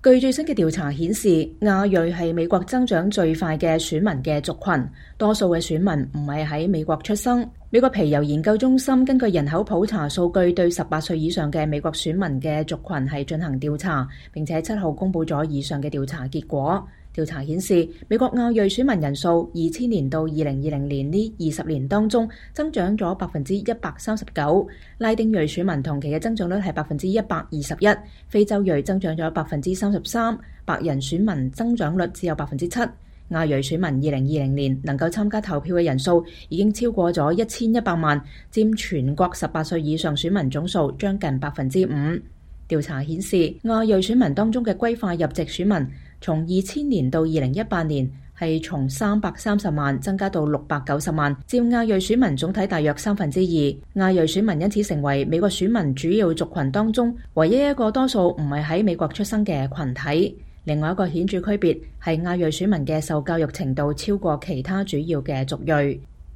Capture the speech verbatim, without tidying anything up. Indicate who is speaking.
Speaker 1: 據最新嘅調查顯示，亞裔係美國增長最快嘅選民嘅族群，多數嘅選民唔係喺美國出生。美國皮尤研究中心根據人口普查數據，對十八歲以上嘅美國選民嘅族群係進行調查，並且七號公佈咗以上嘅調查結果。調查顯示，美國亞裔選民人數二千年到二零二零年呢二十年當中增長咗百分之一百三十九，拉丁裔選民同期嘅增長率係百分之一百二十一，非洲裔增長咗百分之三十三，白人選民增長率只有百分之七。亞裔選民二零二零年能夠參加投票嘅人數已經超過咗一千一百萬，佔全國十八歲以上選民總數將近百分之五。調查顯示，亞裔選民當中嘅歸化入籍選民從二千年到二零一八年係從三百三十萬增加到六百九十萬，佔亞裔選民總體大約三分之二。亞裔選民因此成為美國選民主要族群當中唯一一個多數唔係喺美國出生嘅群體。另外一個顯著區別係亞裔選民嘅受教育程度超過其他主要嘅族裔。